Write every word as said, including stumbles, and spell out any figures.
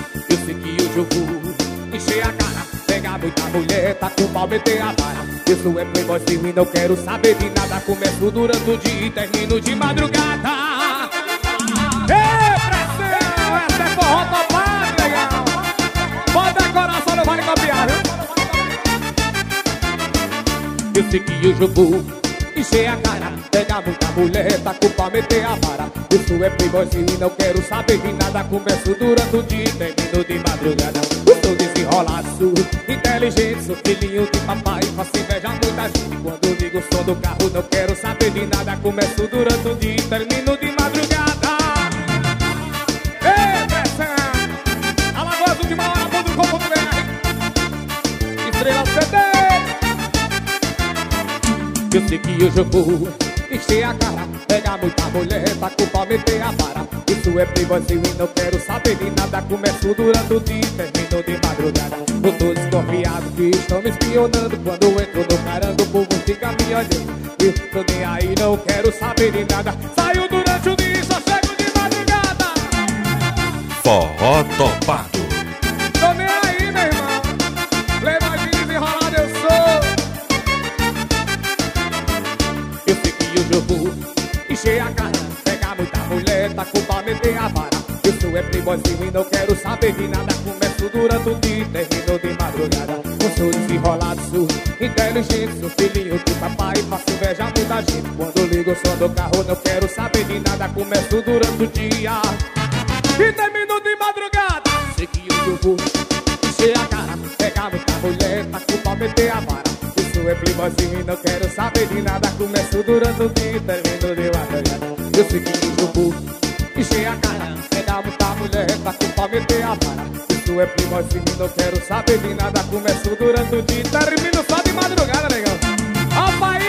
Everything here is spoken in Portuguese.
Eu sei que hoje eu vou encher a cara, pegar muita mulher, tá com pau, meter a vara. Eu sou é playboyzinho e não quero saber de nada. Começo durante o dia e termino de madrugada. Ei, pressão, essa é forró topado, legal. Pode decorar, só não vale copiar, viu? Eu sei que hoje eu vou encher a cara, pegar muita mulher, tá com pau, meter a vara. Eu sou é playboyzinho e não quero saber de nada. Começo durante o dia e termino de madrugada. Eu sou desenrolado, inteligente, sou filhinho de papai, faço inveja a muita gente. Quando ligo o som do carro não quero saber de nada. Começo durante o dia e termino de madrugada. Ei, pressão! Alagoas, última hora, ponto com ponto B R. Estrela C D. Eu sei que hoje eu vou encher a cara, pegar muita mulher, tá com pau, meter a vara. Isso é playboyzinho e não quero saber de nada. Começo durante o dia e termino de madrugada. Eu tô desconfiado que estão me espionando. Quando eu entro no caramba o povo fica me olhando. Eu tô nem aí, não quero saber de nada. Saio durante o dia e só chego de madrugada. Forró topado. Tô nem aí, meu irmão. Playboyzinho desenrolado eu sou. Eu sei que hoje eu vou encher a cara, pegar muita mulher, tá com pau, meter a vara. Eu sou é playboyzinho e não quero saber de nada. Começo durante o dia e termino de madrugada. Eu sou desenrolado, sou inteligente, sou filhinho de papai, faço inveja a muita gente. Quando ligo o som do carro não quero saber de nada. Começo durante o dia e termino de madrugada. Sei que hoje eu vou encher a cara, pegar muita mulher, tá com pau, meter a vara. Eu é playboyzinho e não quero saber de nada. Começo durante o dia e termino de madrugada. Eu sei que hoje eu vou encher a cara, pegar muita mulher, tá com pau, meter a vara. Isso é playboyzinho e não quero saber de nada. Começo durante o dia e termino só de madrugada, negão. Ó, pai!